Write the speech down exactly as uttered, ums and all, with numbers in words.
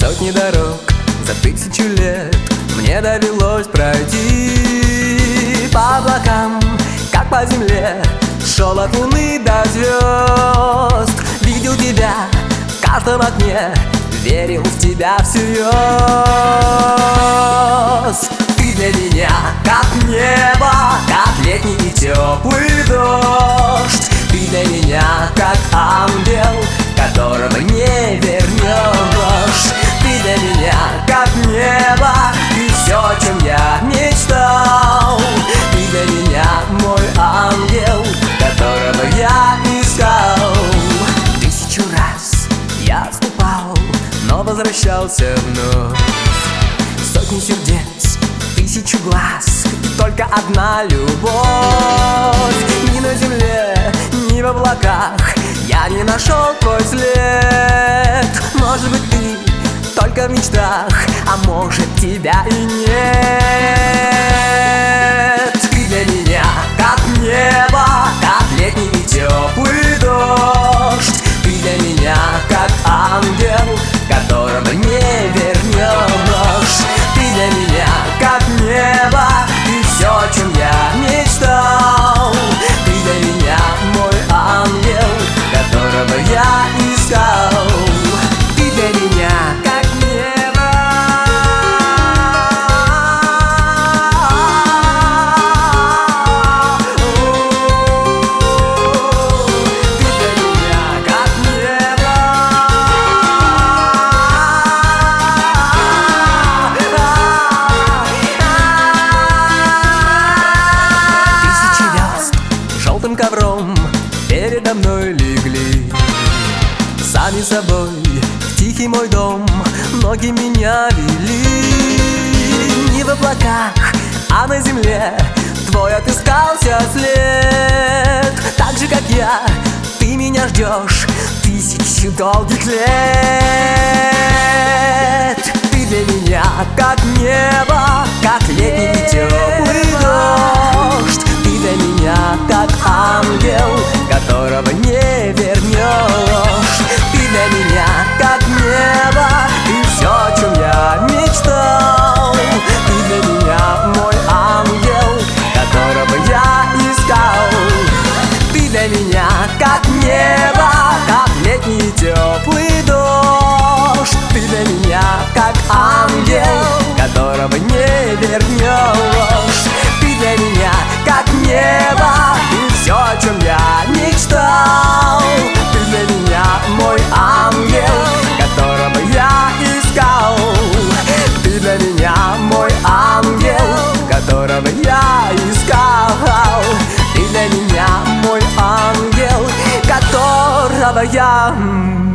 Сотни дорог за тысячу лет мне довелось пройти. По облакам, как по земле, шел от луны до звезд. Видел тебя в каждом окне, верил в тебя всерьез. Ты для меня как небо, как летний и теплый дождь. Ты для меня как ангел, которого не вернешь. Ты для меня как небо, и все, о чем я мечтал. Ты для меня мой ангел, которого я искал. Тысячу раз я отступал, но возвращался вновь. Сотни сердец, тысячу глаз, и только одна любовь. Ни на земле, ни в облаках я не нашел твой след. Может быть, ты только в мечтах, а может, тебя и нет. Ты для меня как небо, как летний и теплый дождь. Ты для меня как ангел, которого не вернешь. Ты для меня как небо, и все, о чем я мечтал. Ты для меня мой ангел, которого я искал. Ты для меня как небо. Ты для меня как небо. Тысячи звезд желтым ковром передо мной легли. Сами собой в тихий мой дом ноги меня вели. Не в облаках, а на земле твой отыскался след. Так же, как я, ты меня ждешь тысячу долгих лет. Ты для меня как небо, как летний и теплый дождь. Ты для меня как ангел, которого не вернешь. Ты для меня как небо, и все, о чем я мечтал. Ты для меня мой ангел, которого я искал. Ты для меня как небо, как летний и теплый дождь. Ты для меня как ангел, которого не вернешь. Ты для меня как небо, и все, о чем я мечтал. Ты для меня мой ангел, которого я искал. Ты для меня мой ангел, которого я искал. Ты для меня мой ангел, которого я